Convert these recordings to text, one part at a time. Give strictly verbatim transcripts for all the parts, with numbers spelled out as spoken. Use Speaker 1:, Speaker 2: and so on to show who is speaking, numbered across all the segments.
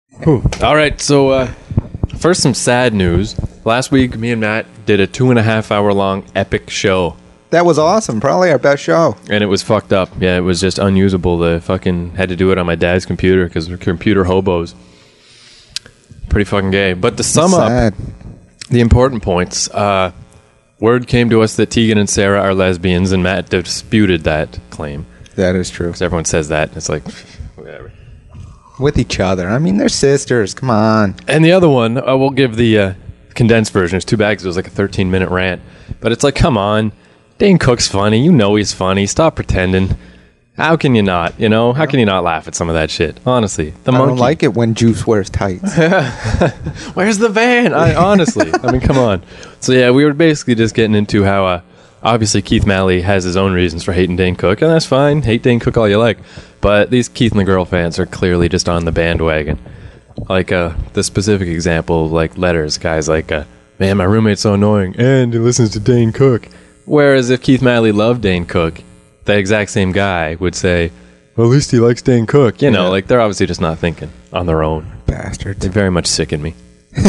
Speaker 1: Whew. All right, so uh, first some sad news. Last week, me and Matt did a two and a half hour long epic show.
Speaker 2: That was awesome. Probably our best show.
Speaker 1: And it was fucked up. Yeah, it was just unusable. The fucking had to do it on my dad's computer because we're computer hobos. Pretty fucking gay. But to sum
Speaker 2: Sad.
Speaker 1: up the important points, uh, word came to us that Tegan and Sarah are lesbians, and Matt disputed that claim.
Speaker 2: That is true.
Speaker 1: Because everyone says that. It's like, whatever.
Speaker 2: With each other. I mean, they're sisters. Come on.
Speaker 1: And the other one, uh, we'll give the uh, condensed version. It's too bad because it was like a thirteen minute rant. But it's like, come on. Dane Cook's funny. You know he's funny. Stop pretending. How can you not? You know, how can you not laugh at some of that shit? Honestly, the
Speaker 2: I
Speaker 1: monkey.
Speaker 2: don't like it when Juice wears tights.
Speaker 1: Where's the van? I honestly, I mean, come on. So yeah, we were basically just getting into how uh, obviously Keith Malley has his own reasons for hating Dane Cook, and that's fine. Hate Dane Cook all you like, but these Keith and the Girl fans are clearly just on the bandwagon. Like uh, the specific example, like letters, guys like, uh, man, my roommate's so annoying, and he listens to Dane Cook. Whereas if Keith Malley loved Dane Cook, the exact same guy would say, well, at least he likes Dane Cook. You know,
Speaker 2: Yeah.
Speaker 1: like they're obviously just not thinking on their own.
Speaker 2: Bastards.
Speaker 1: They very much sicken me.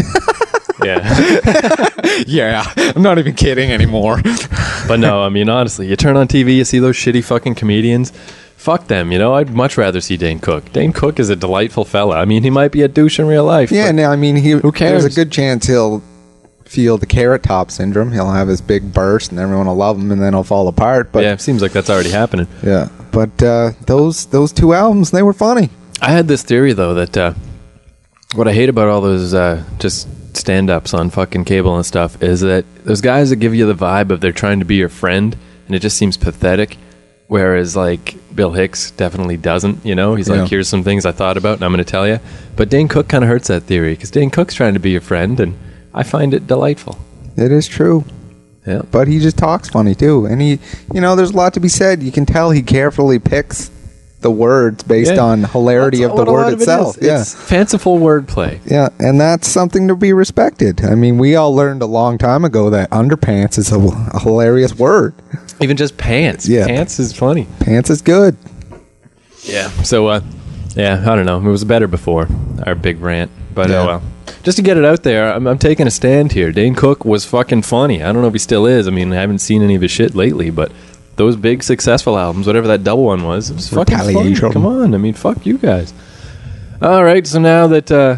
Speaker 1: Yeah.
Speaker 2: Yeah, I'm not even kidding anymore.
Speaker 1: But no, I mean, honestly, you turn on T V, you see those shitty fucking comedians. Fuck them, you know? I'd much rather see Dane Cook. Dane Cook is a delightful fella. I mean, he might be a douche in real life.
Speaker 2: Yeah,
Speaker 1: but
Speaker 2: no, I mean, he,
Speaker 1: who cares?
Speaker 2: there's a good chance he'll feel the Carrot Top syndrome. He'll have his big burst, and everyone will love him, and then he'll fall apart. But
Speaker 1: yeah, it seems like that's already happening.
Speaker 2: yeah, but uh, those those two albums, they were funny.
Speaker 1: I had this theory, though, that uh, what I hate about all those uh, just stand-ups on fucking cable and stuff is that those guys that give you the vibe of they're trying to be your friend, and it just seems pathetic, whereas, like, Bill Hicks definitely doesn't, you know? He's
Speaker 2: Yeah.
Speaker 1: like, here's some things I thought about, and I'm going to tell you. But Dane Cook kind of hurts that theory, because Dane Cook's trying to be your friend, and I find it delightful.
Speaker 2: It is true.
Speaker 1: Yeah.
Speaker 2: But he just talks funny, too. And he, you know, there's a lot to be said. You can tell he carefully picks the words based
Speaker 1: Yeah.
Speaker 2: on hilarity
Speaker 1: That's
Speaker 2: of the
Speaker 1: what a lot
Speaker 2: word
Speaker 1: of it
Speaker 2: itself.
Speaker 1: is.
Speaker 2: Yeah.
Speaker 1: It's fanciful wordplay.
Speaker 2: Yeah, and that's something to be respected. I mean, we all learned a long time ago that underpants is a, a hilarious word.
Speaker 1: Even just pants.
Speaker 2: Yeah.
Speaker 1: Pants is funny.
Speaker 2: Pants is good.
Speaker 1: Yeah. So, uh, yeah, I don't know. It was better before our big rant. But,
Speaker 2: Yeah.
Speaker 1: oh well. Just to get it out there, I'm, I'm taking a stand here. Dane Cook was fucking funny. I don't know if he still is. I mean, I haven't seen any of his shit lately, but those big successful albums, whatever that double one was, it was fucking funny.
Speaker 2: Retaliation.
Speaker 1: Come on. I mean, fuck you guys. All right. So now that, uh,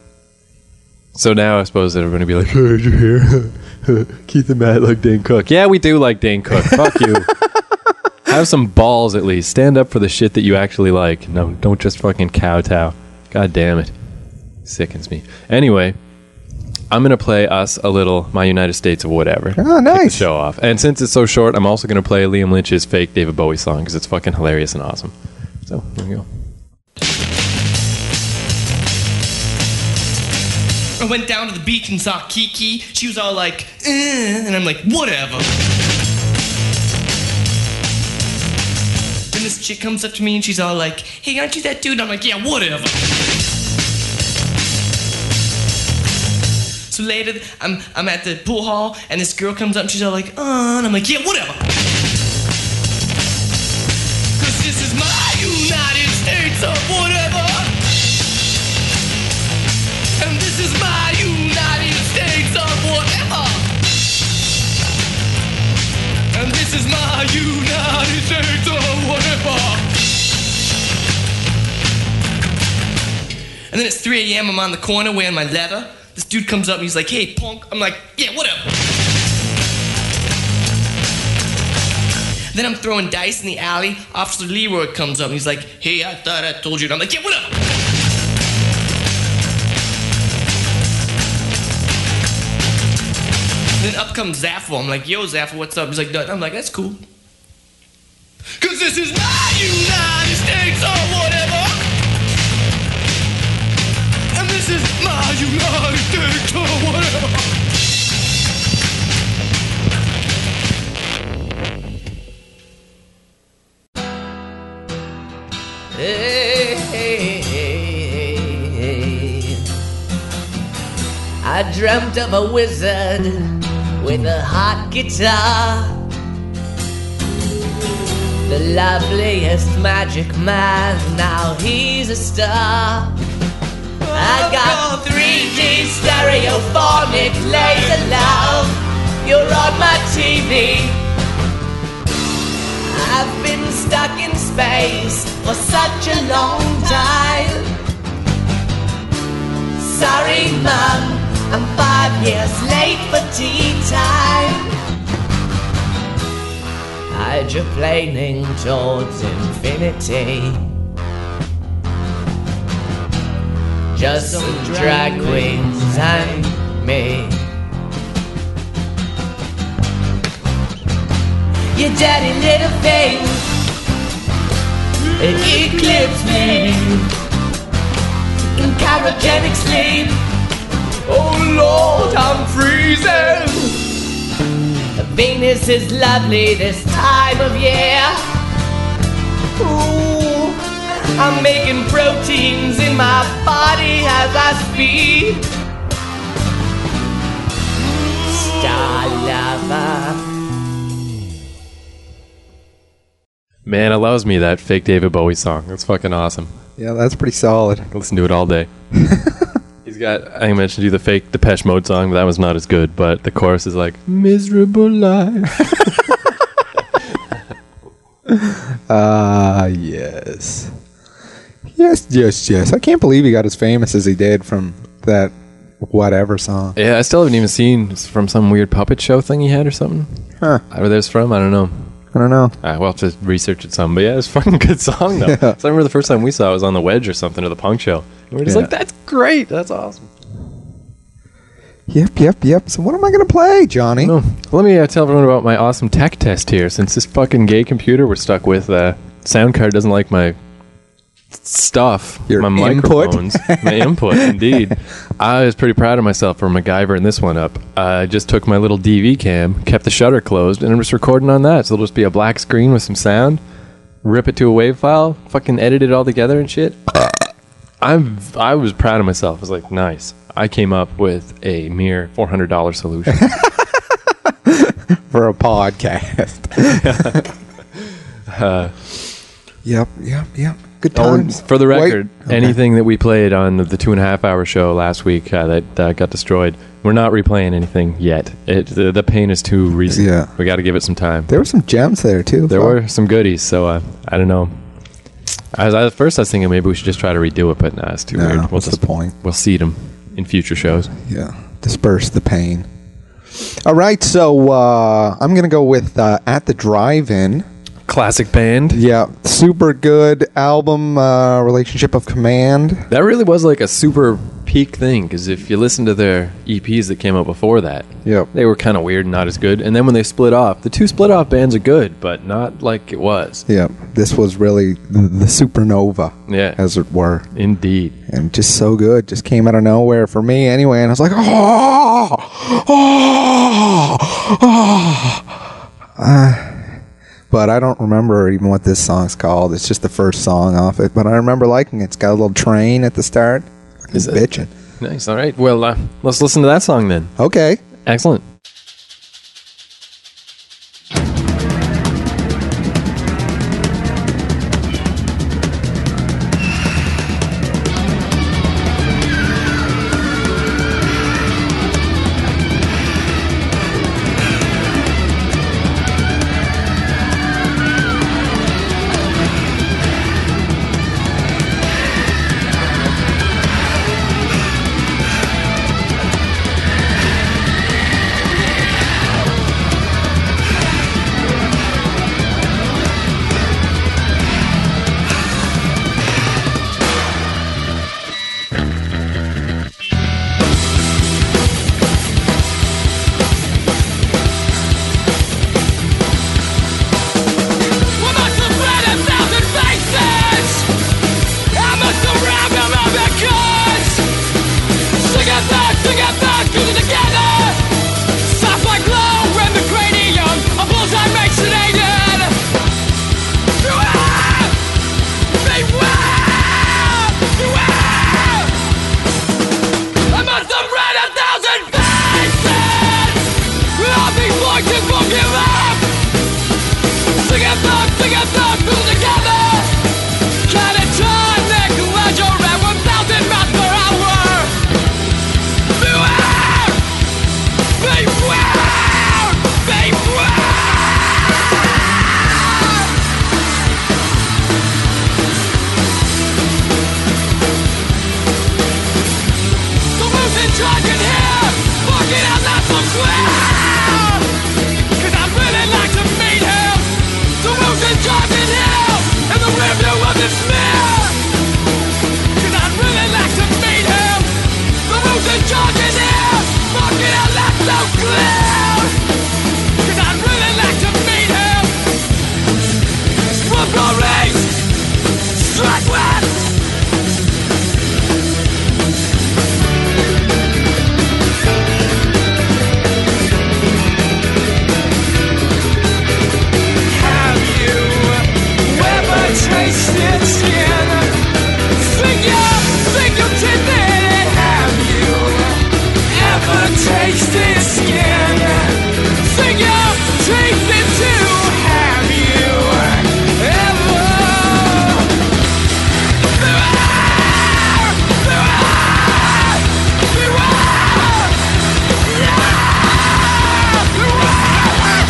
Speaker 1: so now I suppose that everybody will be like, hey, did you hear? Keith and Matt like Dane Cook. Yeah, we do like Dane Cook. Fuck you. Have some balls at least. Stand up for the shit that you actually like. No, don't just fucking kowtow. God damn it. Sickens me. Anyway, I'm going to play us a little My United States of Whatever.
Speaker 2: Oh,
Speaker 1: Kick
Speaker 2: nice.
Speaker 1: the show off. And since it's so short, I'm also going to play Liam Lynch's fake David Bowie song because it's fucking hilarious and awesome. So, here we go.
Speaker 3: I went down to the beach and saw Kiki. She was all like, eh, and I'm like, whatever. Then this chick comes up to me and she's all like, hey, aren't you that dude? I'm like, yeah, whatever. So later, I'm I'm at the pool hall and this girl comes up and she's all like, uh, and I'm like, yeah, whatever. Cause this is my United States of whatever. And this is my United States of whatever. And this is my United States of whatever. And then it's three a.m. I'm on the corner wearing my leather. This dude comes up and he's like, hey, punk. I'm like, yeah, whatever. Then I'm throwing dice in the alley. Officer Leroy comes up and he's like, hey, I thought I told you. And I'm like, yeah, whatever. Then up comes Zaffo. I'm like, yo, Zaffo, what's up? He's like, nothing. I'm like, that's cool. Cause this is my United States or whatever. And this is my United States or whatever. Hey, hey, hey, hey. I dreamt of a wizard with a hot guitar, the loveliest magic man, now he's a star. I stereophonic laser love. You're on my T V. I've been stuck in space for such a long time. Sorry, Mum, I'm five years late for tea time. Hydroplaning towards infinity. Just some drag queens and me. Your dirty little thing, it eclipsed me in cryogenic sleep. Oh Lord, I'm freezing. Venus is lovely this time of year. Ooh, I'm making proteins in my body as I speak. Star lover.
Speaker 1: Man, it allows me that fake David Bowie song. That's fucking awesome.
Speaker 2: Yeah, that's pretty solid.
Speaker 1: I listen to it all day. He's got, I mentioned to you the fake Depeche Mode song, but that was not as good. But the chorus is like, miserable life.
Speaker 2: Ah, uh, yes. Yes, yes, yes. I can't believe he got as famous as he did from that whatever song.
Speaker 1: Yeah, I still haven't even seen it's from some weird puppet show thing he had or something.
Speaker 2: Huh.
Speaker 1: Where that's from, I don't know.
Speaker 2: I don't know.
Speaker 1: Uh, we'll have to research it some. But yeah, it's a fucking good song, though.
Speaker 2: Yeah.
Speaker 1: So I remember the first time we saw it was on The Wedge or something, or The Punk Show. And we're just
Speaker 2: Yeah.
Speaker 1: like, that's great. That's awesome.
Speaker 2: Yep, yep, yep. So what am I going to play, Johnny?
Speaker 1: No. Let me uh, tell everyone about my awesome tech test here. Since this fucking gay computer we're stuck with, uh, sound card doesn't like my stuff,
Speaker 2: Your
Speaker 1: my
Speaker 2: input.
Speaker 1: microphones, my input, indeed. I was pretty proud of myself for MacGyvering this one up. I just took my little D V cam, kept the shutter closed, and I'm just recording on that. So it'll just be a black screen with some sound, rip it to a WAV file, fucking edit it all together and shit. I'm, I was proud of myself. I was like, nice. I came up with a mere four hundred dollars solution.
Speaker 2: For a podcast.
Speaker 1: uh,
Speaker 2: Yep, yep, yep. Good
Speaker 1: Oh,
Speaker 2: times.
Speaker 1: for the record,
Speaker 2: Wait. Okay.
Speaker 1: anything that we played on the two and a half hour show last week uh, that uh, got destroyed, we're not replaying anything yet. It, the, the pain is too recent.
Speaker 2: Yeah.
Speaker 1: We got to give it some time.
Speaker 2: There were some gems there, too.
Speaker 1: There
Speaker 2: Fuck.
Speaker 1: were some goodies, so uh, I don't know. I was, at first, I was thinking maybe we should just try to redo it, but nah, it's too
Speaker 2: No,
Speaker 1: weird. We'll
Speaker 2: what's
Speaker 1: just,
Speaker 2: the point?
Speaker 1: We'll seed them in future shows.
Speaker 2: Yeah. Disperse the pain. All right, so uh, I'm going to go with uh, At the Drive-In.
Speaker 1: Classic band.
Speaker 2: Yeah, super good album, uh, Relationship of Command.
Speaker 1: That really was like a super peak thing, because if you listen to their E Ps that came out before that,
Speaker 2: Yep.
Speaker 1: they were kind of weird and not as good. And then when they split off, the two split off bands are good, but not like it was.
Speaker 2: Yeah, this was really the, the supernova,
Speaker 1: Yeah.
Speaker 2: as it were.
Speaker 1: Indeed.
Speaker 2: And just so good. Just came out of nowhere for me anyway. And I was like, oh, oh, oh. Uh, but I don't remember even what this song's called. It's just the first song off it. But I remember liking it. It's got a little train at the start.
Speaker 1: Is
Speaker 2: It's
Speaker 1: it?
Speaker 2: bitching.
Speaker 1: Nice. All right. Well, uh, let's listen to that song then.
Speaker 2: Okay.
Speaker 1: Excellent.
Speaker 3: can hear, walking out loud so clear. Cause I'd really like to meet him, the rose and Jordan Hill, and the review of this smear. Cause I'd really like to meet him, the rose and Jordan Hill, walking out loud so clear. Cause I'd really like to meet him. One more race, strike west. Tasted skin. Sing your, sing your tidbit. Have you ever tasted skin? Sing your, taste it too. Have you ever? Beware! Beware! Beware! Yeah! Beware!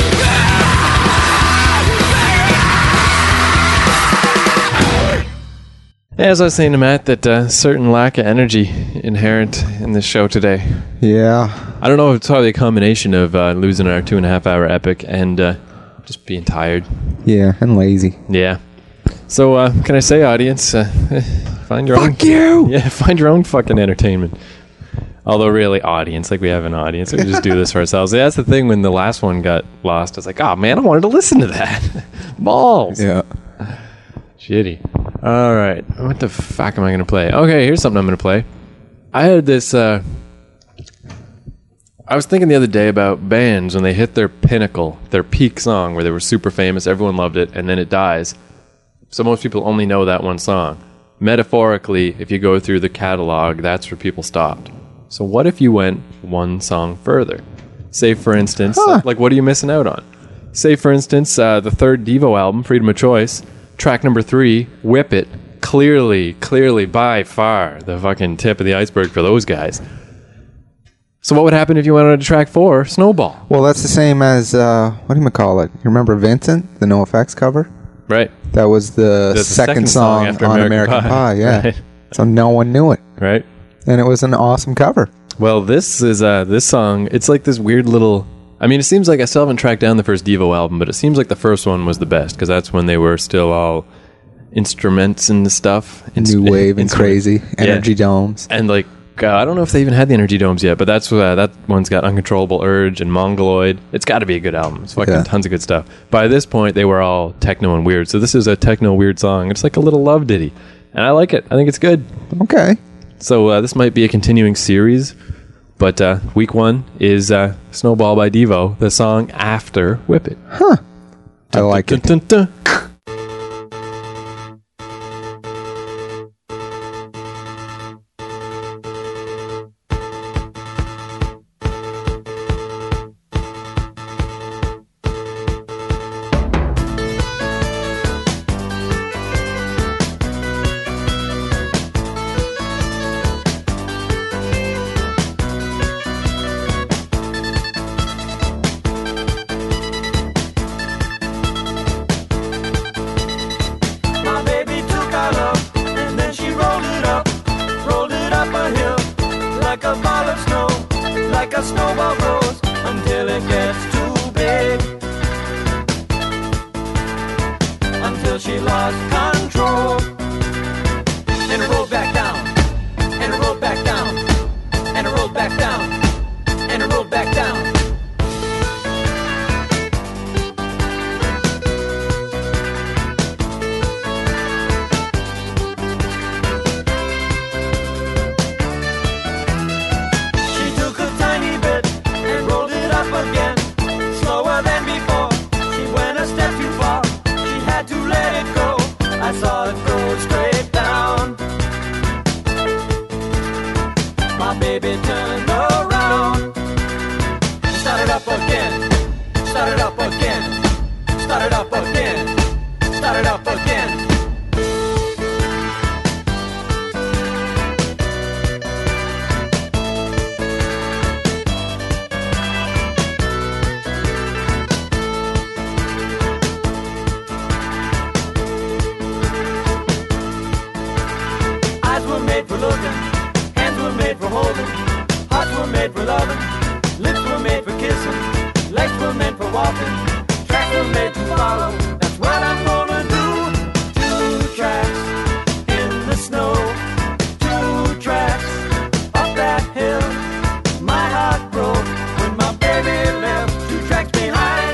Speaker 1: As I was saying to Matt, that uh, certain lack of energy inherent in this show today.
Speaker 2: Yeah.
Speaker 1: I don't know if it's probably a combination of uh, losing our two and a half hour epic and uh, just being tired.
Speaker 2: Yeah, and lazy.
Speaker 1: Yeah. So, uh, can I say, audience, uh, find your
Speaker 2: Fuck
Speaker 1: own...
Speaker 2: Fuck you!
Speaker 1: Yeah, find your own fucking entertainment. Although, really, audience, like we have an audience. We just do this for ourselves. Yeah, that's the thing. When the last one got lost, I was like, oh, man, I wanted to listen to that. Balls.
Speaker 2: Yeah.
Speaker 1: Shitty. All right. What the fuck am I going to play? Okay, here's something I'm going to play. I had this... Uh, I was thinking the other day about bands when they hit their pinnacle, their peak song, where they were super famous, everyone loved it, and then it dies. So most people only know that one song. Metaphorically, if you go through the catalog, that's where people stopped. So what if you went one song further? Say, for instance,
Speaker 2: Huh.
Speaker 1: like, what are you missing out on? Say, for instance, uh, the third Devo album, Freedom of Choice, track number three, Whip It, clearly, clearly, by far, the fucking tip of the iceberg for those guys. So what would happen if you went on to track four, Snowball?
Speaker 2: Well, that's the same as, uh, what do you call it? You remember Vincent, the NoFX cover?
Speaker 1: Right.
Speaker 2: That was the,
Speaker 1: The
Speaker 2: second,
Speaker 1: second song
Speaker 2: song,
Speaker 1: after
Speaker 2: on
Speaker 1: American
Speaker 2: American,
Speaker 1: Pie.
Speaker 2: Pie. Yeah.
Speaker 1: Right.
Speaker 2: So no one knew it.
Speaker 1: Right?
Speaker 2: And it was an awesome cover.
Speaker 1: Well, this is, uh, this song, it's like this weird little... I mean, it seems like I still haven't tracked down the first Devo album, but it seems like the first one was the best, because that's when they were still all instruments and stuff. Inst-
Speaker 2: New wave and
Speaker 1: instrument-
Speaker 2: crazy. Energy
Speaker 1: Yeah.
Speaker 2: domes.
Speaker 1: And like, uh, I don't know if they even had the Energy Domes yet, but that's uh, that one's got Uncontrollable Urge and Mongoloid. It's got to be a good album. It's fucking
Speaker 2: Yeah.
Speaker 1: tons of good stuff. By this point, they were all techno and weird, so this is a techno weird song. It's like a little love ditty, and I like it. I think it's good.
Speaker 2: Okay.
Speaker 1: So uh, this might be a continuing series, but uh, week one is uh, Snowball by Devo, the song after Whip It.
Speaker 2: Huh. I like
Speaker 1: Dun,
Speaker 2: it.
Speaker 1: dun, dun, dun.
Speaker 4: My baby took our love and then she rolled it up, rolled it up a hill like a ball of snow, like a snowball grows until it gets too big, until she lost control, and it rolled back down, and it rolled back down, and it rolled back down, and it rolled back down. She took a tiny bit and rolled it up again, slower than before. She went a step too far. She had to let it go. I saw it go straight down. My baby turned around, started up again, started up again, started up again, started up again. Eyes were made for looking, hands were made for holding, were made for loving, lips were made for kissing, legs were meant for walking, tracks were made to follow. That's what I'm gonna do. Two tracks in the snow, two tracks up that hill. My heart broke when my baby left. Two tracks behind.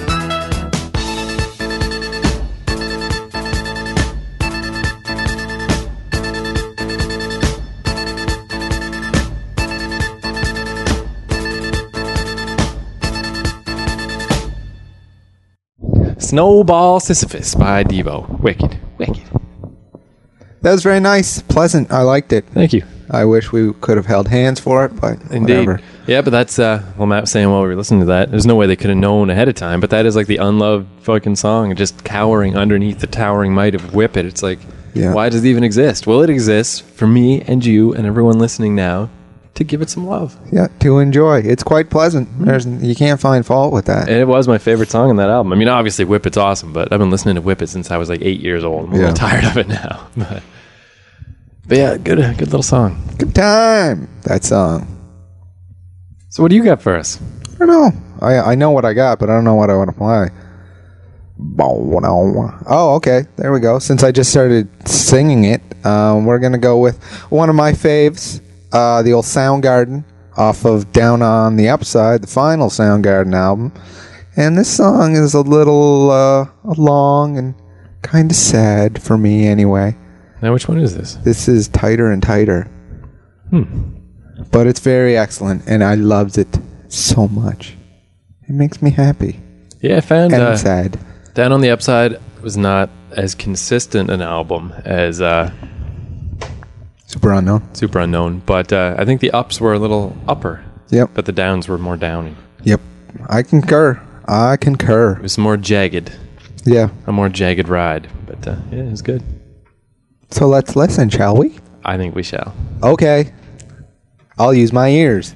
Speaker 1: Snowball Sisyphus by Devo. Wicked. Wicked.
Speaker 2: That was very nice, pleasant. I liked it.
Speaker 1: Thank you.
Speaker 2: I wish we could have held hands for it, but
Speaker 1: Indeed.
Speaker 2: whatever.
Speaker 1: Yeah, but that's, uh, well, Matt was saying while we were listening to that, there's no way they could have known ahead of time, but that is like the unloved fucking song, just cowering underneath the towering might of Whip It. It's like,
Speaker 2: Yeah.
Speaker 1: why does it even exist? Well, it exists for me and you and everyone listening now to give it some love.
Speaker 2: Yeah, to enjoy. It's quite pleasant. There's you can't find fault with that.
Speaker 1: And it was my favorite song on that album. I mean, obviously, Whip It's awesome, but I've been listening to Whip It since I was like eight years old. I'm a
Speaker 2: Yeah.
Speaker 1: little tired of it now. But, but yeah, good, good little song.
Speaker 2: Good time. That song.
Speaker 1: So, what do you got for us?
Speaker 2: I don't know. I I know what I got, but I don't know what I want to play. Oh, okay. There we go. Since I just started singing it, um, we're gonna go with one of my faves, uh, the old Soundgarden off of Down on the Upside, the final Soundgarden album. And this song is a little uh, long and kind of sad for me, anyway.
Speaker 1: Now, which one is this?
Speaker 2: This is Tighter and Tighter.
Speaker 1: Hmm.
Speaker 2: But it's very excellent, and I loved it so much. It makes me happy
Speaker 1: Yeah, I found
Speaker 2: and
Speaker 1: uh,
Speaker 2: sad.
Speaker 1: Down on the Upside was not as consistent an album as uh,
Speaker 2: Super Unknown.
Speaker 1: Super Unknown, but uh, I think the ups were a little upper,
Speaker 2: Yep.
Speaker 1: but the downs were more downy.
Speaker 2: Yep. I concur. I concur.
Speaker 1: It was more jagged,
Speaker 2: Yeah.
Speaker 1: a more jagged ride, but uh, yeah, it was good.
Speaker 2: So let's listen, shall we?
Speaker 1: I think we shall.
Speaker 2: Okay. I'll use my ears.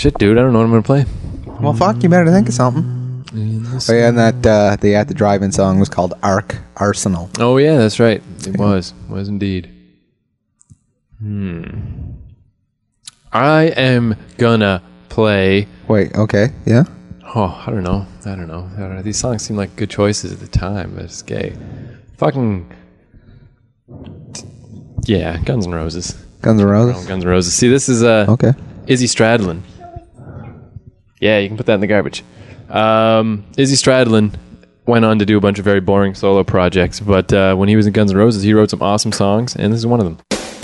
Speaker 1: Shit, dude, I don't know what I'm gonna play.
Speaker 2: Well, fuck, you better think of something. Oh, yeah, and that uh, the At the Drive-In song was called Ark Arsenal.
Speaker 1: Oh yeah, that's right. It was. Was indeed. Hmm. I am gonna play.
Speaker 2: Wait, okay, yeah?
Speaker 1: Oh, I don't know. I don't know. I don't know. These songs seem like good choices at the time, but it's gay. Fucking. Yeah, Guns N' Roses.
Speaker 2: Guns N' Roses?
Speaker 1: Oh, Guns N' Roses. See, this is uh,
Speaker 2: Okay.
Speaker 1: Izzy Stradlin. Yeah, you can put that in the garbage. Um, Izzy Stradlin went on to do a bunch of very boring solo projects, but uh, when he was in Guns N' Roses, he wrote some awesome songs, and this is one of them.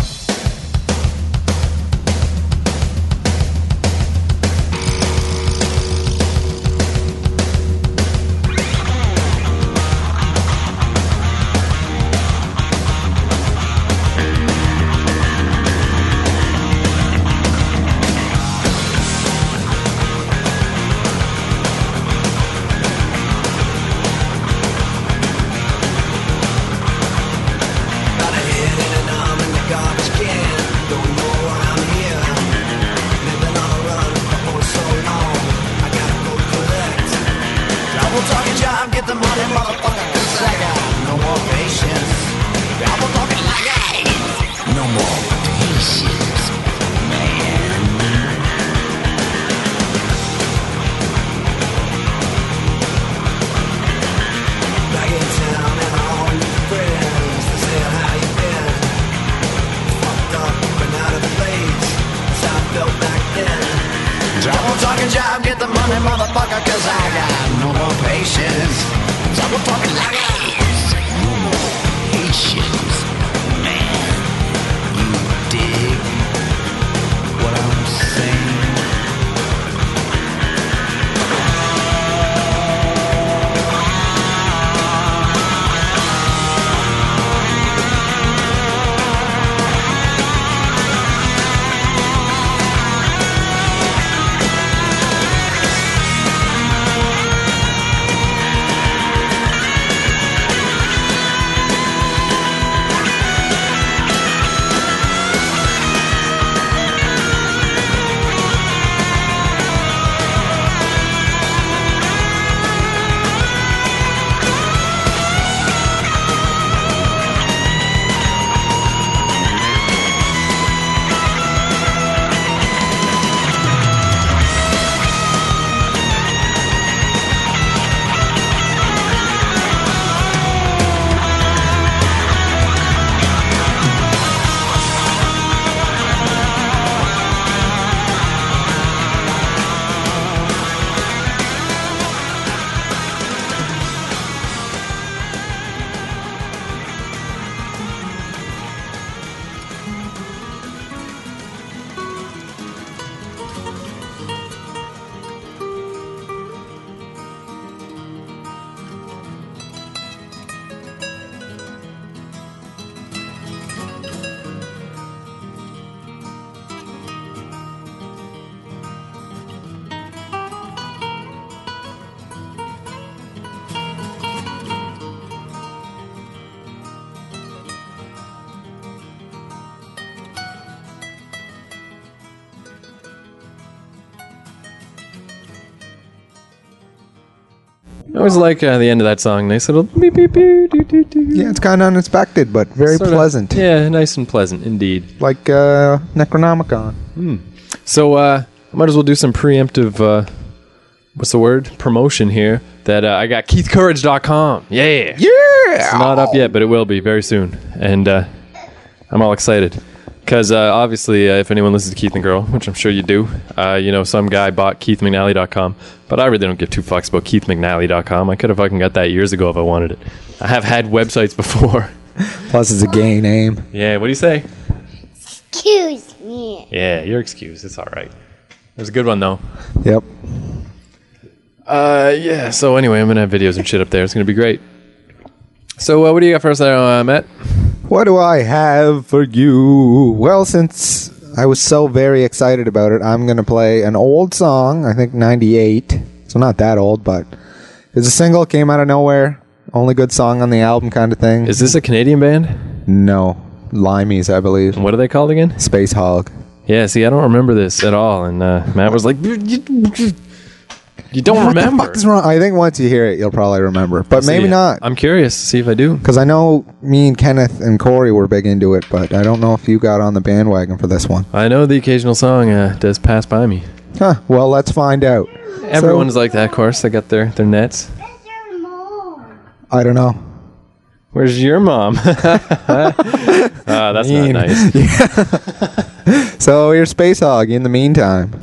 Speaker 1: I always like uh, the end of that song. Nice little beep, beep, beep, doo, doo, doo.
Speaker 2: Yeah, it's kind of unexpected, but very
Speaker 1: Sorta-
Speaker 2: pleasant.
Speaker 1: Yeah, nice and pleasant indeed.
Speaker 2: Like uh, Necronomicon.
Speaker 1: So uh, I might as well do some preemptive, uh, what's the word? Promotion here. That uh, I got keith courage dot com. Yeah.
Speaker 2: Yeah!
Speaker 1: It's not up yet, but it will be very soon. And uh, I'm all excited. Because uh, obviously, uh, if anyone listens to Keith and Girl, which I'm sure you do, uh, you know, some guy bought keith mcnally dot com. But I really don't give two fucks about keith mcnally dot com. I could have fucking got that years ago if I wanted it. I have had websites before.
Speaker 2: Plus, it's a gay name.
Speaker 1: Yeah, what do you say?
Speaker 5: Excuse me.
Speaker 1: Yeah, your excuse. It's all right. It was a good one, though.
Speaker 2: Yep.
Speaker 1: Uh, yeah, so anyway, I'm going to have videos and shit up there. It's going to be great. So uh, what do you got for us there, uh, Matt?
Speaker 2: What do I have for you? Well, since I was so very excited about it, I'm going to play an old song, I think ninety-eight. So not that old, but it's a single, came out of nowhere. Only good song on the album kind of thing.
Speaker 1: Is this a Canadian band?
Speaker 2: No. Limeys, I believe.
Speaker 1: What are they called again?
Speaker 2: Space Hog.
Speaker 1: Yeah, see, I don't remember this at all. And uh, Matt was like, you, you, you don't
Speaker 2: What
Speaker 1: remember.
Speaker 2: the fuck is wrong? I think once you hear it, you'll probably remember, but maybe
Speaker 1: See,
Speaker 2: not.
Speaker 1: I'm curious to see if I do.
Speaker 2: Because I know me and Kenneth and Corey were big into it, but I don't know if you got on the bandwagon for this one.
Speaker 1: I know the occasional song uh, does pass by me.
Speaker 2: Huh. Well, let's find out.
Speaker 1: Everyone's
Speaker 2: So,
Speaker 1: like that, of course. They got their, their nets.
Speaker 5: Where's your mom?
Speaker 2: I don't know.
Speaker 1: Where's your mom? Ah, that's
Speaker 2: Mean.
Speaker 1: not nice.
Speaker 2: So here's Space Hog in the meantime.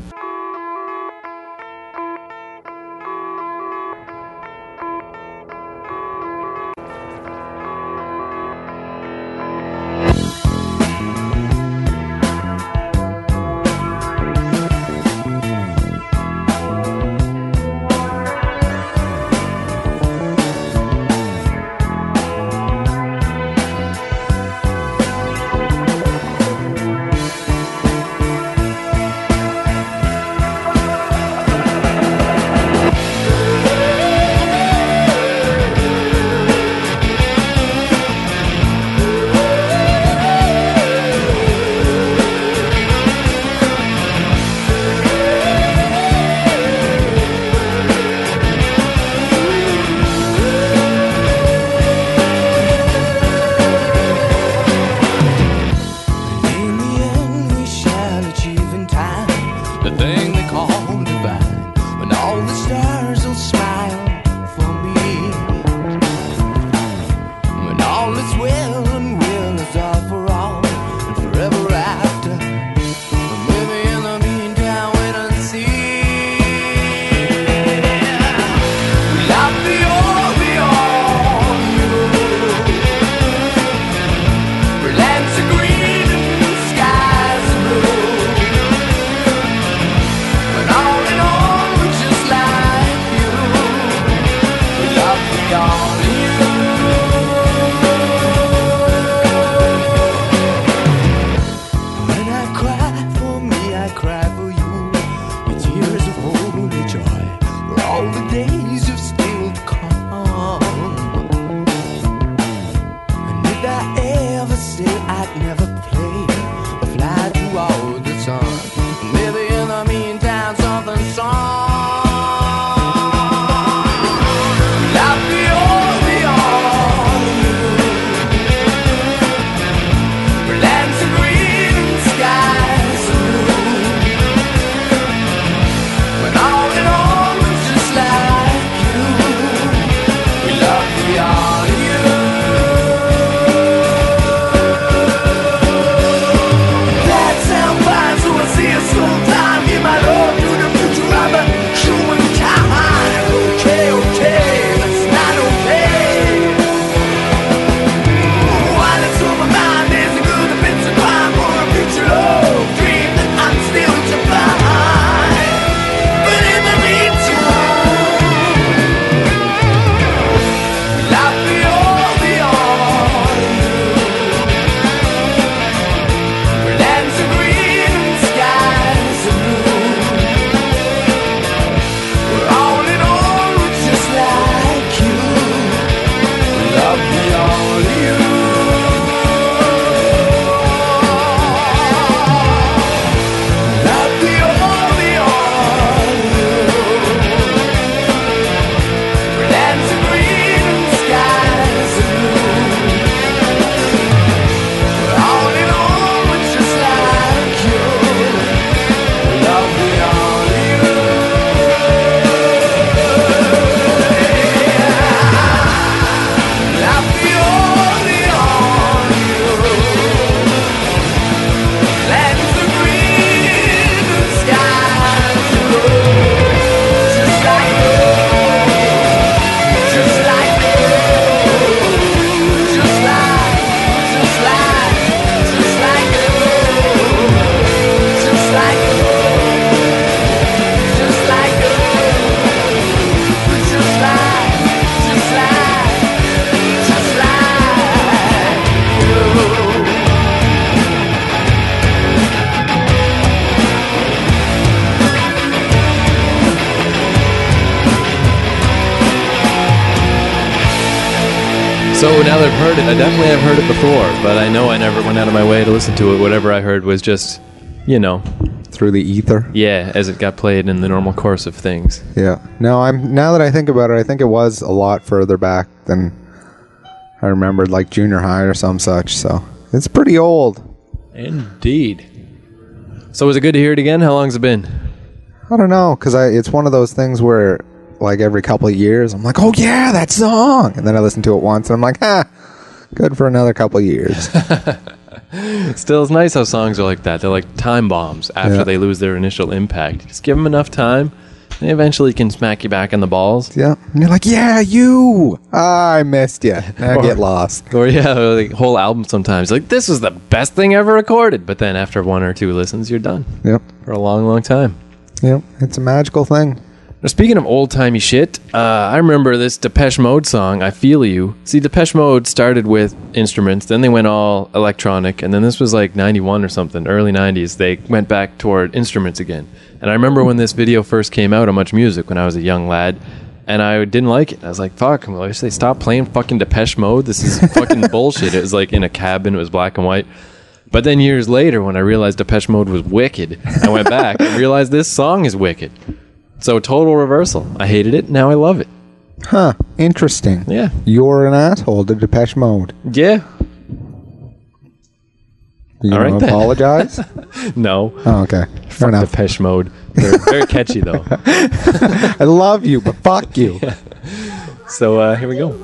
Speaker 3: In the end, we shall achieve in time the thing they call divine. When all the stars will smile for me. When all is well and will is all for all and forever after. Maybe in the meantime, wait and see. Love the all, the all you. Lands are green and skies are blue. But all in all, we're just like you. We love the all of you. When I cry for me, I cry for you. With tears of holy joy, for all the days you've still to come. And if I ever say I'd never play or fly toward the sun, maybe in the meantime something strong. Love the all, the all you. Where lands are green and skies are blue. When all in all it's just like you. We love the all of you. That sound fine, so I see a slow time. Give my love to the future of a human kind. Okay, okay, that's not okay. While it's on my mind, there's a good bits of crime for a future love dream that I'm still to find. But in the meantime, love the all, the all you. Where lands are green and skies are blue. We're all in all, we're just like you. We love the all of you. Love the all, the all of you. Where lands are green and skies are blue. We're all in all, we're just like you. We love the all of you. Love the all, the all of you. Lands are green and skies are blue. Just like you. Just like you. Just like, just like, just like you. Just like you. Just like you. Just like, just like, just like you.
Speaker 1: So now that I've heard it, I definitely have heard it before, but I know I never went out of my way to listen to it. Whatever I heard was just you know,
Speaker 2: Through the ether.
Speaker 1: yeah, as it got played in the normal course of things.
Speaker 2: Yeah. No, I'm now that I think about it, I think it was a lot further back than I remembered, like junior high or some such. So it's pretty old.
Speaker 1: Indeed. So was it good to hear it again? How long's it been?
Speaker 2: I don't know, because I it's one of those things where, like, every couple of years, I'm like, oh yeah, that song, and then I listen to it once, and I'm like, ah, good for another couple of years.
Speaker 1: Still, it's nice how songs are like that. They're like time bombs after
Speaker 2: Yeah.
Speaker 1: they lose their initial impact. Just give them enough time, they eventually can smack you back in the balls.
Speaker 2: Yeah, and you're like, yeah, you, ah, I missed you. I
Speaker 1: Or-
Speaker 2: get lost.
Speaker 1: Or yeah, or the whole album sometimes. Like, this was the best thing ever recorded. But then after one or two listens, you're done
Speaker 2: Yep,
Speaker 1: for a long, long time.
Speaker 2: yep, it's a magical thing.
Speaker 1: Now, speaking of old-timey shit, uh, I remember this Depeche Mode song, I Feel You. See, Depeche Mode started with instruments, then they went all electronic, and then this was like ninety-one or something, early nineties. They went back toward instruments again. And I remember when this video first came out on Much Music when I was a young lad, and I didn't like it. I was like, fuck, I wish they stopped playing fucking Depeche Mode. This is fucking bullshit. It was like in a cabin, it was black and white. But then years later, when I realized Depeche Mode was wicked, I went back and realized this song is wicked. So total reversal. I hated it. Now I love it.
Speaker 2: Huh, interesting.
Speaker 1: Yeah.
Speaker 2: You're an asshole to Depeche Mode.
Speaker 1: Yeah.
Speaker 2: You
Speaker 1: All
Speaker 2: want
Speaker 1: right
Speaker 2: to
Speaker 1: then.
Speaker 2: apologize?
Speaker 1: No.
Speaker 2: Oh, okay. Fair
Speaker 1: Fuck
Speaker 2: enough.
Speaker 1: Depeche Mode. They're very catchy though.
Speaker 2: I love you, but fuck you.
Speaker 1: So uh, here we go.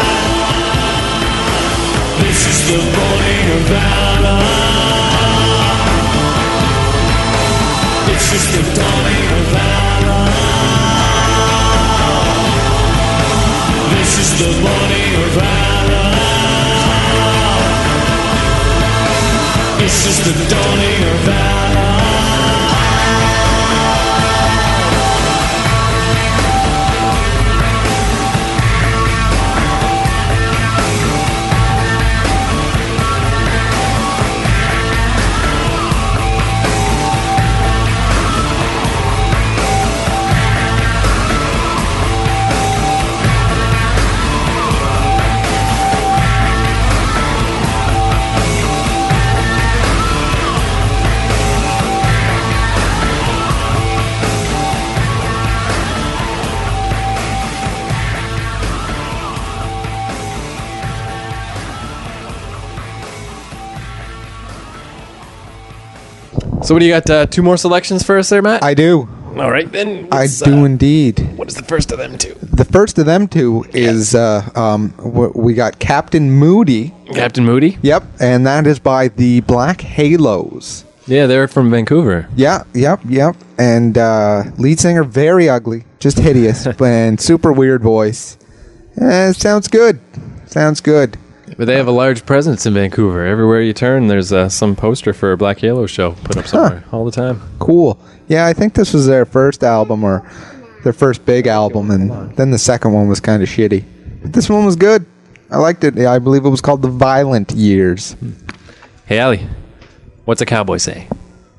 Speaker 3: This is the morning of valor.
Speaker 6: the morning of valor. It's just the dawning of valor.
Speaker 1: So what do you got? Uh, two more selections for us there, Matt?
Speaker 2: I do.
Speaker 1: All right, then.
Speaker 2: I
Speaker 1: let's,
Speaker 2: do
Speaker 1: uh,
Speaker 2: indeed.
Speaker 1: What is the first of them two?
Speaker 2: The first of them two is uh, um, w- we got Captain Moody.
Speaker 1: Captain Moody?
Speaker 2: Yep, and that is by the Black Halos.
Speaker 1: Yeah, they're from Vancouver.
Speaker 2: Yeah, yep, yep. And uh, lead singer, very ugly, just hideous, and super weird voice. Eh, sounds good. Sounds good.
Speaker 1: But they have a large presence in Vancouver. Everywhere you turn, there's uh, some poster for a Black Halo show put up somewhere all the time.
Speaker 2: Cool. Yeah, I think this was their first album or their first big album, and then the second one was kind of shitty. But this one was good. I liked it. I believe it was called The Violent Years.
Speaker 1: Hey, Allie, what's a cowboy say?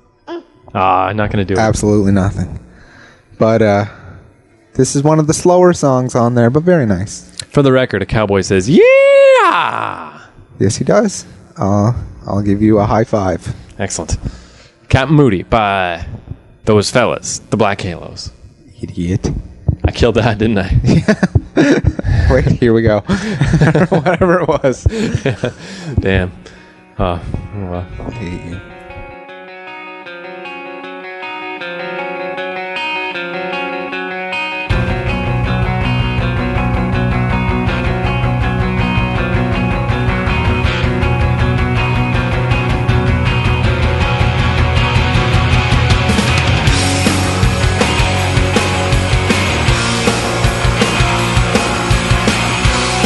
Speaker 1: Ah, not going to do it.
Speaker 2: Absolutely nothing. But uh, this is one of the slower songs on there, but very nice.
Speaker 1: For the record, a cowboy says, yeah!
Speaker 2: Yes, he does. Uh, I'll give you a high five.
Speaker 1: Excellent. Captain Moody by those fellas, the Black Halos.
Speaker 2: Idiot.
Speaker 1: I killed that, didn't I?
Speaker 2: Wait, here we go. Whatever it was.
Speaker 1: Damn. Oh, well.
Speaker 2: I hate you.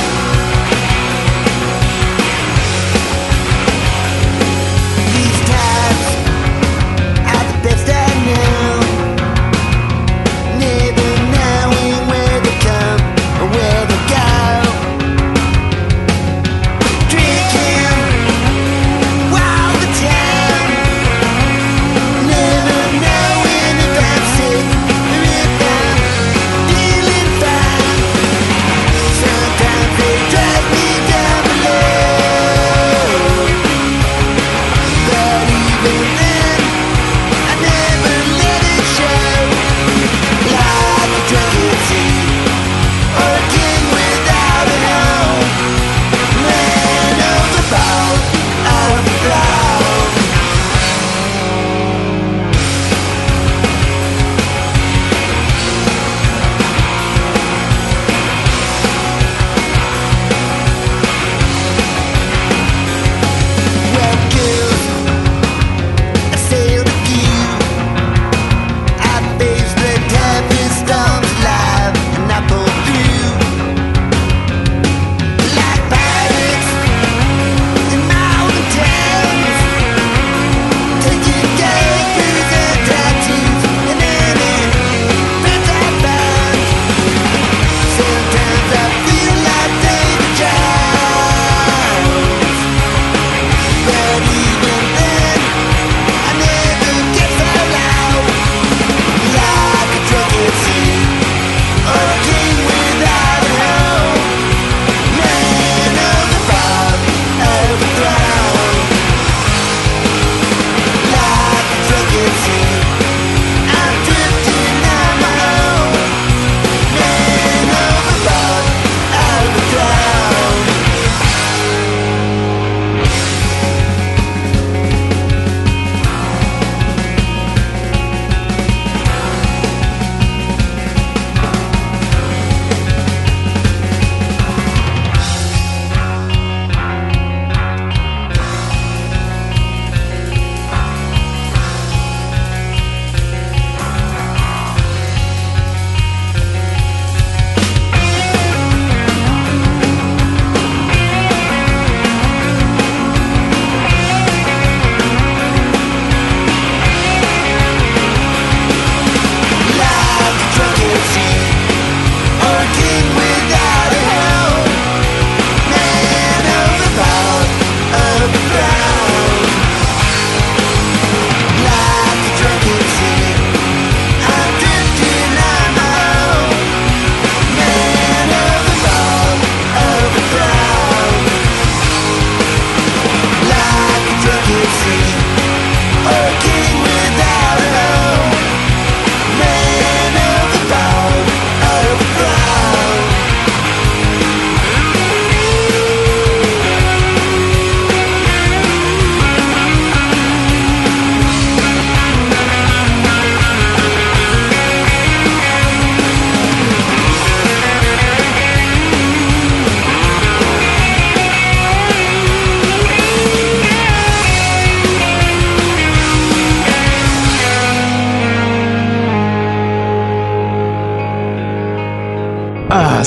Speaker 7: These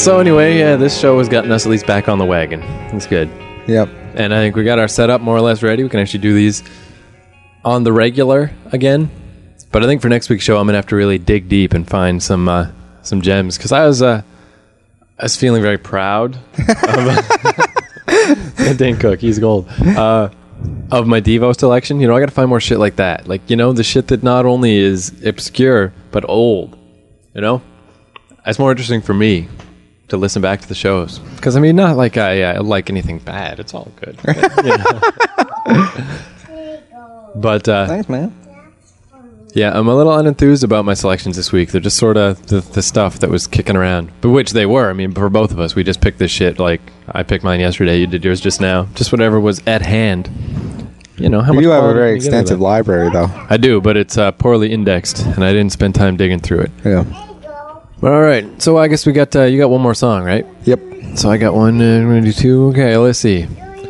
Speaker 1: So anyway, yeah, this show has gotten us at least back on the wagon. That's good.
Speaker 2: Yep.
Speaker 1: And I think we got our setup more or less ready. We can actually do these on the regular again. But I think for next week's show, I'm gonna have to really dig deep and find some uh, some gems because I was uh, I was feeling very proud of Dane Cook. He's gold. Uh, of my Devo selection, you know, I got to find more shit like that. Like, you know, the shit that not only is obscure but old. You know, it's more interesting for me to listen back to the shows because I mean, not like I uh, like anything bad. It's all good. You know? But uh,
Speaker 2: Thanks, man.
Speaker 1: yeah, I'm a little unenthused about my selections this week. They're just sort of the, the stuff that was kicking around, but which they were. I mean, for both of us, we just picked this shit. Like I picked mine yesterday, you did yours just now. Just whatever was at hand. You know, how
Speaker 2: You
Speaker 1: much
Speaker 2: do have a
Speaker 1: quality
Speaker 2: very
Speaker 1: can you get out of
Speaker 2: extensive
Speaker 1: that?
Speaker 2: library, though.
Speaker 1: I do, but it's uh, poorly indexed, and I didn't spend time digging through it.
Speaker 2: Yeah.
Speaker 1: But all right, so I guess we got uh, you got one more song, right?
Speaker 2: Yep.
Speaker 1: So I got one. Uh, I'm gonna do two. Okay, let's see.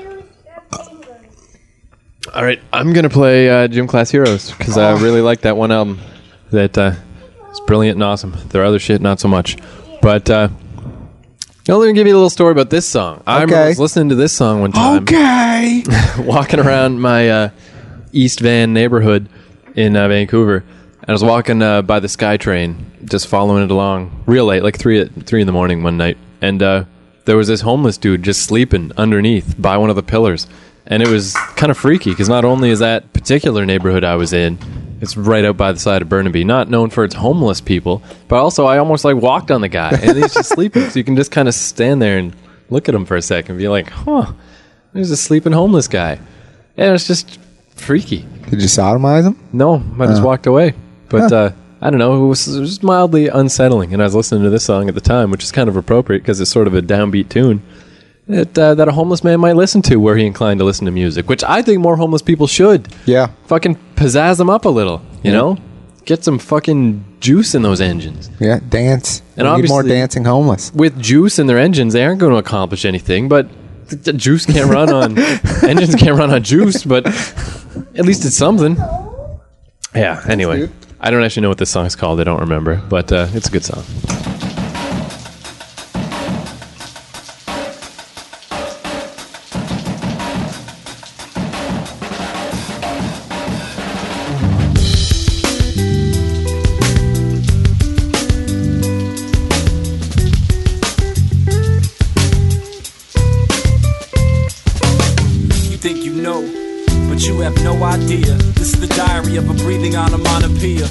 Speaker 1: All right, I'm gonna play uh, Gym Class Heroes because I really like that one album. That uh, is brilliant and awesome. Their other shit, not so much. But uh, now let me give you a little story about this song. I remember I
Speaker 2: Okay.
Speaker 1: was listening to this song one time,
Speaker 2: Okay.
Speaker 1: walking around my uh, East Van neighborhood in uh, Vancouver. And I was walking uh, by the SkyTrain, just following it along real late, like three at three in the morning one night. And uh, there was this homeless dude just sleeping underneath by one of the pillars. And it was kind of freaky because not only is that particular neighborhood I was in, it's right out by the side of Burnaby, not known for its homeless people, but also I almost like walked on the guy and he's just sleeping. So you can just kind of stand there and look at him for a second and be like, huh, there's a sleeping homeless guy. And it's just freaky.
Speaker 2: Did you sodomize him?
Speaker 1: No, I just
Speaker 2: Oh.
Speaker 1: walked away. But
Speaker 2: Huh.
Speaker 1: uh, I don't know, it was, it was just mildly unsettling. And I was listening to this song at the time, which is kind of appropriate because it's sort of a downbeat tune that, uh, that a homeless man might listen to were he inclined to listen to music, which I think more homeless people should.
Speaker 2: Yeah.
Speaker 1: Fucking pizzazz them up a little, you
Speaker 2: Yeah.
Speaker 1: know? Get some fucking juice in those engines.
Speaker 2: Yeah. Dance.
Speaker 1: And
Speaker 2: we need more
Speaker 1: obviously-
Speaker 2: dancing homeless.
Speaker 1: With juice in their engines, they aren't going to accomplish anything, but th- th- juice can't run on... engines can't run on juice, but at least it's something. Yeah, anyway.
Speaker 2: dude.
Speaker 1: I don't actually know what this song's called. I don't remember, but uh, it's a good song.
Speaker 7: You think you know, but you have no idea. This is the diary of a breathing onomatopoeia.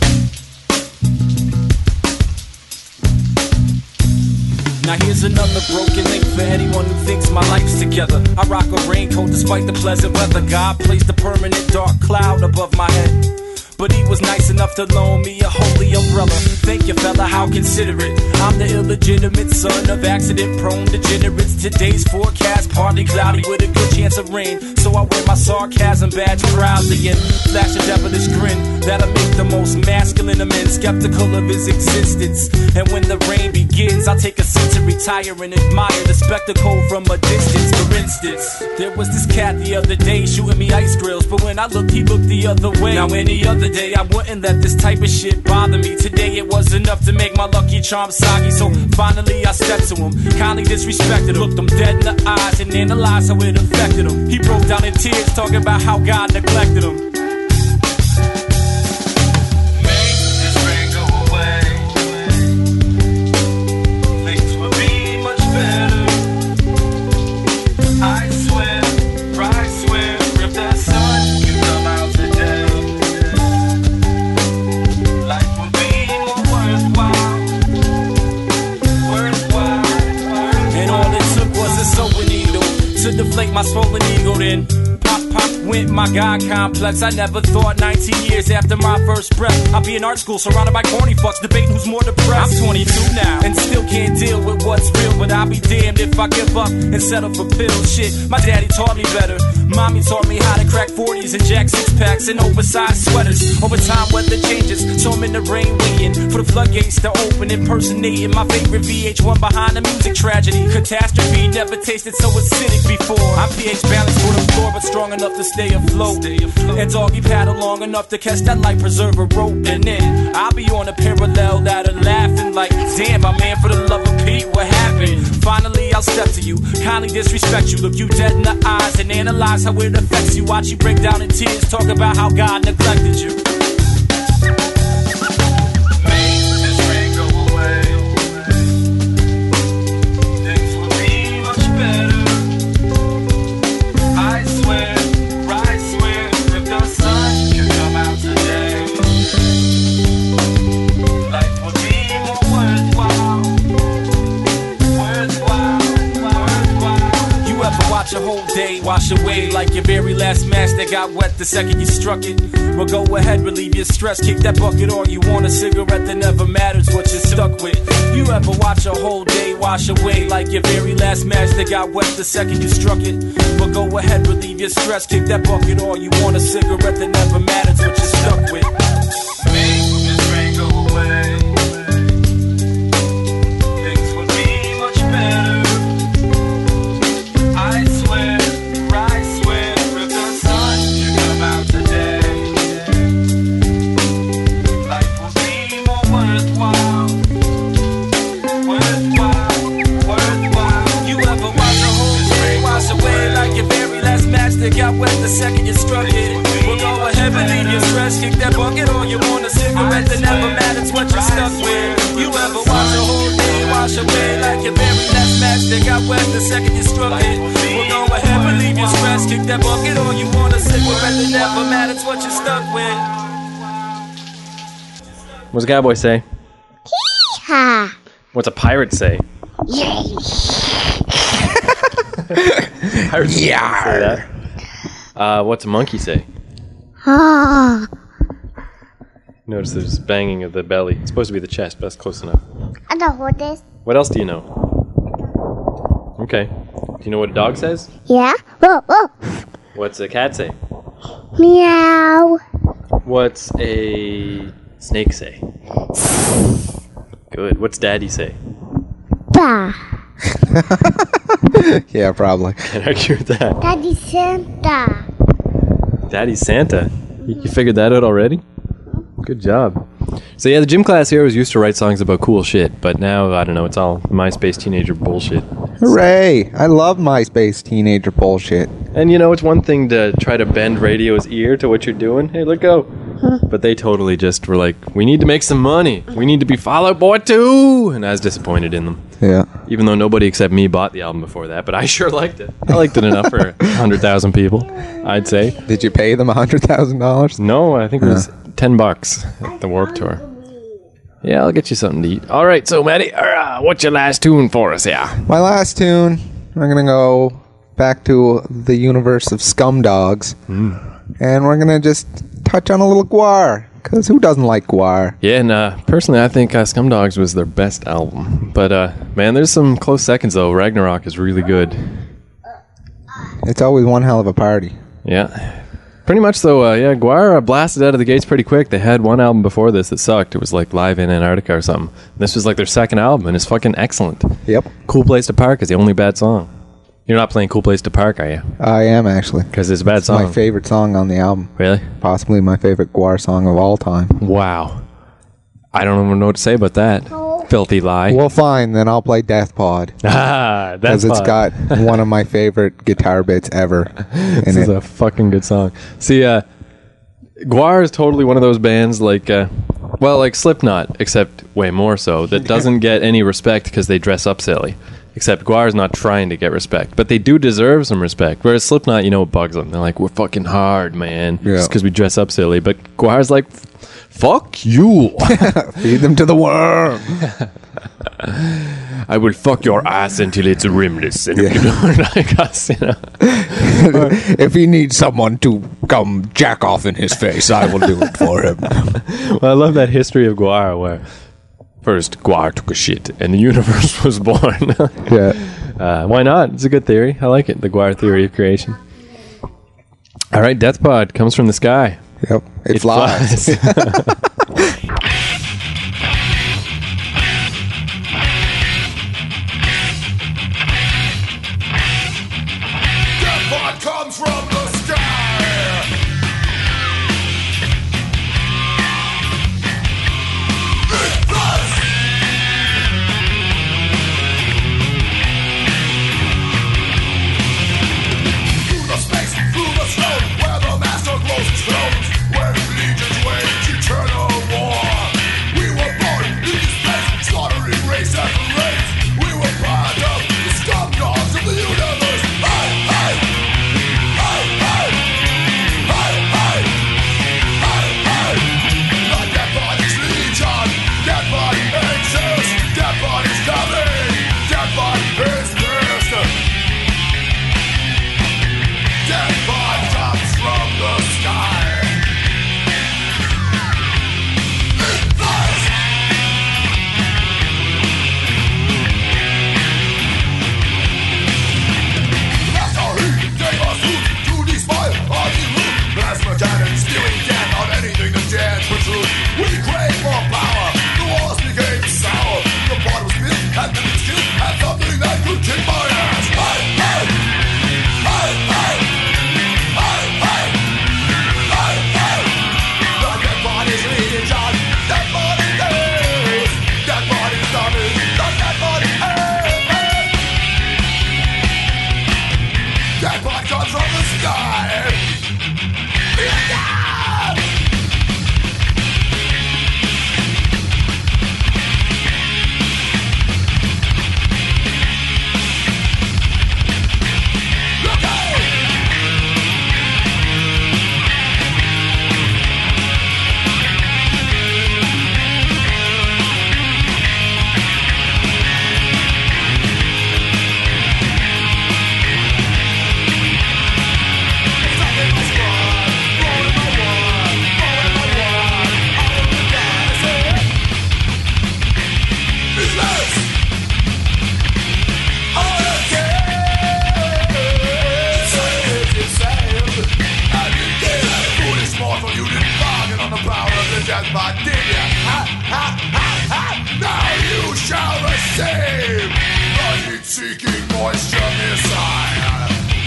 Speaker 7: Now here's another broken link for anyone who thinks my life's together. I rock a raincoat despite the pleasant weather. God placed a permanent dark cloud above my head, but he was nice enough to loan me a holy umbrella. Thank you, fella, how considerate. I'm the illegitimate son of accident-prone degenerates. Today's forecast partly cloudy with a good chance of rain, so I wear my sarcasm badge proudly and flash a devilish grin that'll make the most masculine of men skeptical of his existence. And when the rain begins, I'll take a seat to retire and admire the spectacle from a distance. For instance, there was this cat the other day shooting me ice grills, but when I looked, he looked the other way. Now any other day, I wouldn't let this type of shit bother me. Today it was enough to make my lucky charm soggy, so finally I stepped to him, kindly disrespected him, looked him dead in the eyes and analyzed how it affected him. He broke down in tears talking about how God neglected him.
Speaker 3: Make this rain go away. Things would be much better. I swear, I swear, if that sun could come out today, life would be more worthwhile. Worthwhile.
Speaker 7: And all it took was a sewing needle to deflate my swollen ego. Then pop, pop went my God complex. I never thought nineteen years after my first breath I'd be in art school surrounded by corny fucks debating who's more depressed. I'm twenty-two now and still can't deal with what's real, but I'll be damned if I give up and settle for pills. Shit, my daddy taught me better. Mommy taught me how to crack forties and jack six packs and oversized sweaters. Over time weather changes, so I'm in the rain waiting for the floodgates to open, impersonating my favorite V H one behind the music tragedy. Catastrophe never tasted so acidic before. I'm pH balanced for the floor, but strong enough to stay afloat. And doggy paddle long enough to catch that life preserver rope. And then I'll be on a parallel ladder laughing like, damn, my man, for the love of Pete, what happened? Finally, I'll step to you, kindly disrespect you, look you dead in the eyes and analyze how it affects you. Watch you break down in tears, talk about how God neglected you. Your whole day wash away like your very last match that got wet the second you struck it. Well, go ahead, relieve your stress, kick that bucket, or you want a cigarette that never matters what you're stuck with. You ever watch a whole day wash away like your very last match that got wet the second you struck it? Well, go ahead, relieve your stress, kick that bucket, or you want a cigarette that never matters what you're stuck with. Make this rain go away. Things would be much better. Got wet the second you struck it. Well, go ahead, relieve your stress, kick that bucket, or you want a cigarette that never matters what you're stuck with. You ever watch a whole day wash away like your very last match that got wet the second you struck it? Well, go ahead, relieve your stress, kick that bucket, or you want a cigarette that never matters what you're stuck with.
Speaker 1: What's a cowboy say?
Speaker 5: Ha!
Speaker 1: What's a pirate say?
Speaker 5: Yay!
Speaker 1: Pirates say that. Uh, what's a monkey say?
Speaker 5: Ah!
Speaker 1: Notice there's banging of the belly. It's supposed to be the chest, but that's close enough.
Speaker 5: I know what this.
Speaker 1: What else do you know? Okay. Do you know what a dog says?
Speaker 5: Yeah? Whoa, whoa!
Speaker 1: What's a cat say?
Speaker 5: Meow!
Speaker 1: What's a snake say? Good. What's daddy say?
Speaker 5: Bah!
Speaker 2: Yeah, probably.
Speaker 1: Can't argue with that.
Speaker 5: Daddy Santa!
Speaker 1: Daddy's Santa. You, you figured that out already? Good job. So yeah, the gym class heroes used to write songs about cool shit, but now, I don't know, it's all MySpace teenager bullshit.
Speaker 2: Hooray! I love MySpace teenager bullshit.
Speaker 1: And you know, it's one thing to try to bend radio's ear to what you're doing. Hey, let go. But they totally just were like, we need to make some money. We need to be Fall Out Boy too. And I was disappointed in them.
Speaker 2: Yeah.
Speaker 1: Even though nobody except me bought the album before that, but I sure liked it. I liked it enough for one hundred thousand people, I'd say.
Speaker 2: Did you pay them one hundred thousand dollars?
Speaker 1: No, I think it was ten bucks at the Warped Tour. Yeah, I'll get you something to eat. All right, so Matty, uh, what's your last tune for us? Yeah.
Speaker 2: My last tune, I'm going to go back to the universe of Scumdogs.
Speaker 1: Mm.
Speaker 2: And we're going to just touch on a little Gwar. Because who doesn't like Gwar?
Speaker 1: Yeah, and uh, personally, I think uh, Scumdogs was their best album. But, uh, man, there's some close seconds, though. Ragnarok is really good.
Speaker 2: It's always one hell of a party.
Speaker 1: Yeah. Pretty much, though, uh, yeah, Gwar uh, blasted out of the gates pretty quick. They had one album before this that sucked. It was like Live in Antarctica or something. This was like their second album, and it's fucking excellent.
Speaker 2: Yep.
Speaker 1: Cool Place to Park is the only bad song. You're not playing Cool Place to Park, are you?
Speaker 2: I am, actually.
Speaker 1: Because it's a bad
Speaker 2: It's
Speaker 1: song.
Speaker 2: my favorite song on the album.
Speaker 1: Really?
Speaker 2: Possibly my favorite Gwar song of all time.
Speaker 1: Wow. I don't even know what to say about that. Filthy lie.
Speaker 2: Well, fine, then I'll play Death Pod.
Speaker 1: Ah, that's
Speaker 2: Because it's
Speaker 1: fine.
Speaker 2: got one of my favorite guitar bits ever in
Speaker 1: This is
Speaker 2: it.
Speaker 1: a fucking good song. See, uh, Gwar is totally one of those bands like, uh, well, like Slipknot, except way more so, that doesn't get any respect because they dress up silly. Except Guar's not trying to get respect, but they do deserve some respect. Whereas Slipknot, you know, it bugs them. They're like, we're fucking hard, man,
Speaker 2: Yeah.
Speaker 1: just because we dress up silly. But Guar's like, fuck you.
Speaker 2: Feed them to the worm.
Speaker 1: I will fuck your ass until it's rimless. And if you
Speaker 2: Yeah.
Speaker 1: don't like us, you know.
Speaker 2: If he needs someone to come jack off in his face, I will do it for him.
Speaker 1: Well, I love that history of Guar where first Guar took a shit and the universe was born.
Speaker 2: Yeah.
Speaker 1: Uh, why not? It's a good theory. I like it. The Guar theory of creation. All right, Death Pod comes from the sky.
Speaker 2: Yep. It,
Speaker 1: It
Speaker 2: flies.
Speaker 1: flies.
Speaker 3: Death Pod comes
Speaker 8: comes from the sky. It flies. Through the space, through the stone, where the master glows his thrones, where legions wage eternal war. We were born in this place, slaughtering race after race. We were part of the scum dogs of the universe. Hey, hey, hey, hey, hey, hey, hey, hey. The dead body's legion, dead body exists, dead body's coming, dead body is pissed. Dead body comes from the sky. It flies. That's our heat, take us root to despoil our root. Plasma cannon spewing death on anything that dares for truth. We crave more power, the walls became sour. The blood was spilled, and then it's killed, and something that could kick my ass. Hey, hey, hey, hey, hey, hey, hey, hey. The dead body's legion, dead body is, dead body's coming, the dead body is. Dead body comes from the sky. Yeah! Now you shall receive the heat-seeking moisture missile.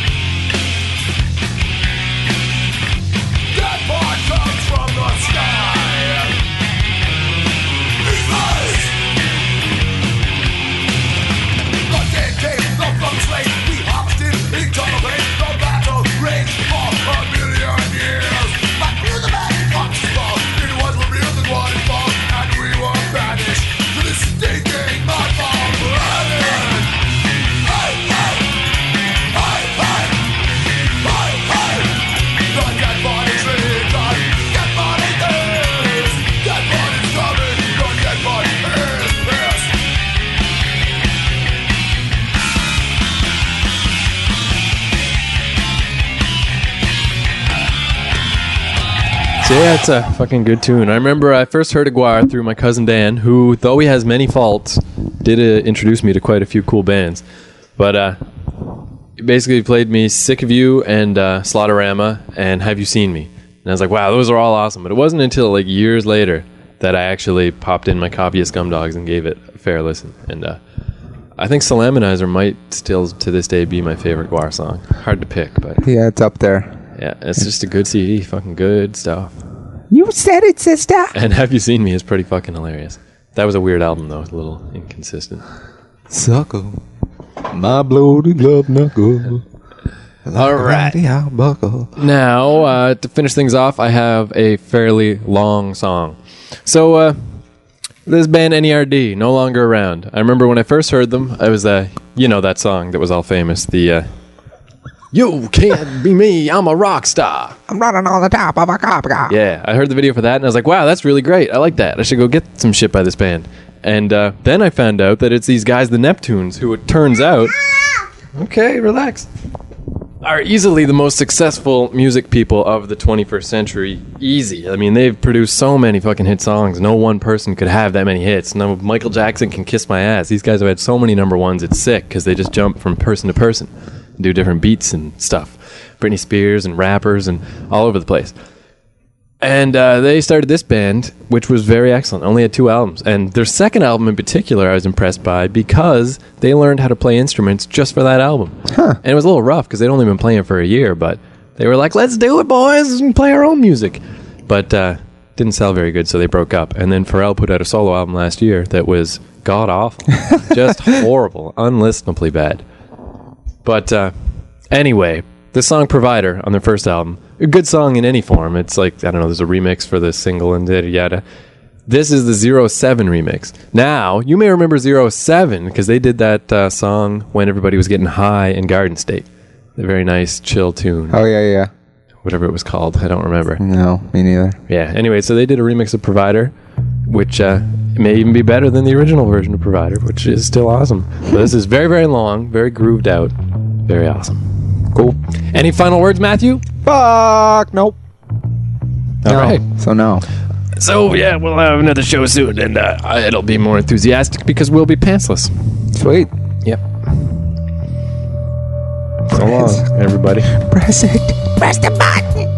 Speaker 8: That part comes from the sky. It flies. The dead came, the from slate. We hopped in eternal pain. The battle raged for a million years. But through the magic box fall, it was revealed that what it was, and we were banished to this stinking mudball planet. Hey, hey, hey, hey, hey, hey. The dead body's legion, dead body is, dead body's coming, the dead body is pissed.
Speaker 1: So yeah, it's a fucking good tune. I remember I first heard Aguirre through my cousin Dan, who, though he has many faults, did uh, introduce me to quite a few cool bands. But uh, he basically played me Sick of You and uh, Slaughterama and Have You Seen Me? And I was like, wow, those are all awesome. But it wasn't until like years later that I actually popped in my copy of Scumdogs and gave it a fair listen. And uh, I think Salaminizer might still to this day be my favorite Aguirre song. Hard to pick, but
Speaker 2: Yeah, it's up there.
Speaker 1: yeah, it's just a good C D. Fucking good stuff.
Speaker 2: You said it, sister.
Speaker 1: And Have You Seen Me is pretty fucking hilarious. That was a weird album, though. It's a little inconsistent.
Speaker 2: Suckle, my bloody glove knuckle.
Speaker 1: All right.
Speaker 2: I'll buckle.
Speaker 1: Now, uh, to finish things off, I have a fairly long song. So, uh, this band N E R D, no longer around. I remember when I first heard them, I was, uh, you know, that song that was all famous. The, uh, You can't be me, I'm a rock star.
Speaker 2: I'm running on the top of a cop car.
Speaker 1: Yeah, I heard the video for that, and I was like, wow, that's really great. I like that. I should go get some shit by this band. And uh, then I found out that it's these guys, the Neptunes, who it turns out... Okay, relax. Are easily the most successful music people of the twenty-first century. Easy. I mean, they've produced so many fucking hit songs. No one person could have that many hits. No, Michael Jackson can kiss my ass. These guys have had so many number ones, it's sick, because they just jump from person to person and do different beats and stuff. Britney Spears and rappers and all over the place. And uh, they started this band, which was very excellent. Only had two albums. And their second album in particular I was impressed by because they learned how to play instruments just for that album.
Speaker 2: Huh.
Speaker 1: And it was a little rough because they'd only been playing for a year, but they were like, let's do it, boys, and play our own music. But uh, didn't sell very good, so they broke up. And then Pharrell put out a solo album last year that was god-awful. Just horrible. Unlistenably bad. But uh, anyway, the song Provider on their first album, a good song in any form. It's like, I don't know, there's a remix for the single and yada yada. This is the Zero Seven remix. Now, you may remember Zero Seven because they did that uh, song when everybody was getting high in Garden State. A very nice, chill tune.
Speaker 2: Oh, yeah, yeah.
Speaker 1: Whatever it was called. I don't remember.
Speaker 2: No, me neither.
Speaker 1: Yeah, anyway, so they did a remix of Provider, which uh, may even be better than the original version of Provider, which is still awesome. So this is very, very long, very grooved out, very awesome. Cool. Any final words, Matthew?
Speaker 2: Fuck, nope.
Speaker 1: All
Speaker 2: no.
Speaker 1: right.
Speaker 2: So no.
Speaker 1: So, yeah, we'll have another show soon, and uh, it'll be more enthusiastic because we'll be pantsless.
Speaker 2: Sweet.
Speaker 1: Yep. So long, everybody.
Speaker 2: Press it. Press the button.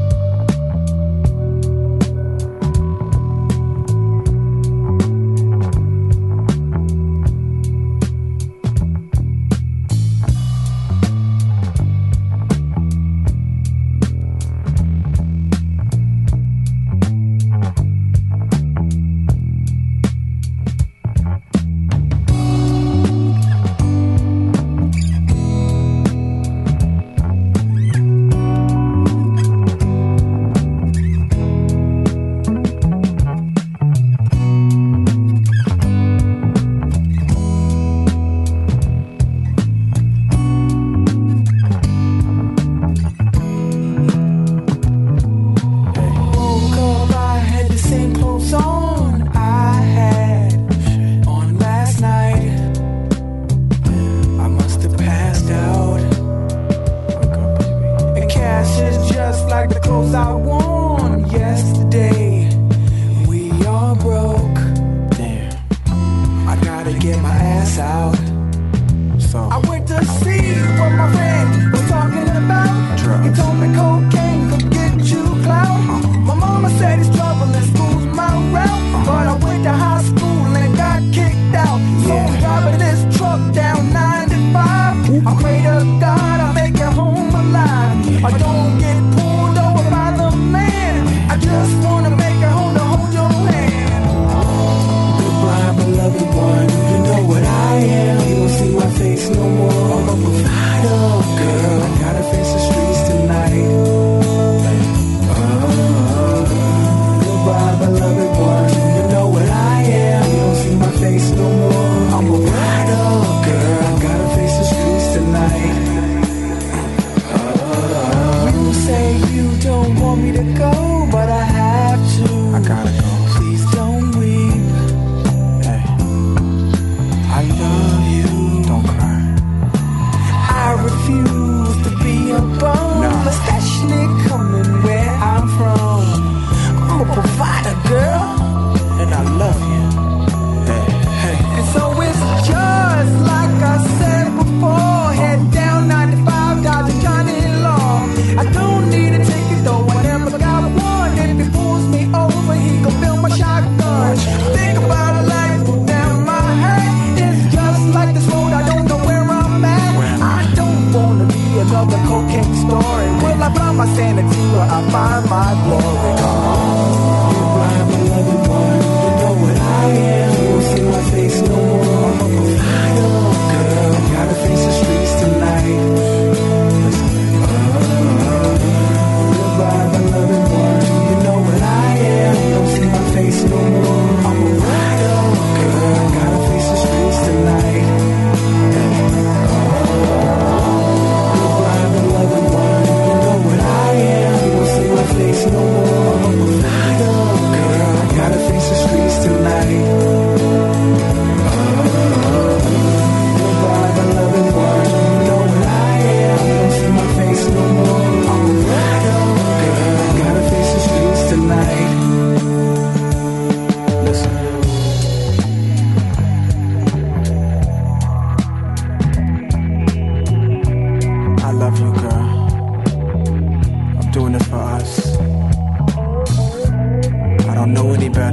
Speaker 9: love you, girl. I'm doing it for us.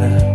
Speaker 9: together.